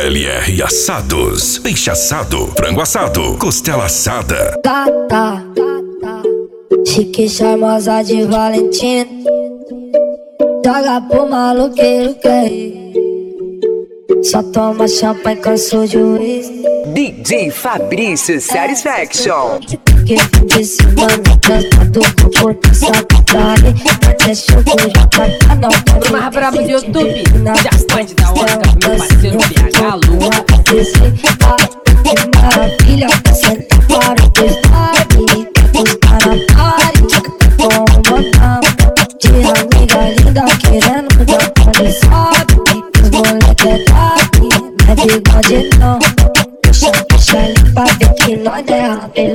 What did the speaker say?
LR Assados. Peixe assado, frango assado, costela assada. Gata, chique charmosa de Valentina, joga pro maloqueiro quer. Só toma champanhe com seu juiz. DJ Fabrício Satisfaction. Que fim de semana, transado com potência vale. Até chegou já pra não Pro mais brabo de YouTube, já pode dar uma com meu parceiro PH Lua. Que maravilha, senta para o destaque. Buscar na party, com um botão de amiga linda querendo dar pane, sabe? Os moleque é top, não é bigode não. Puxa, puxa limpa, vê que nós é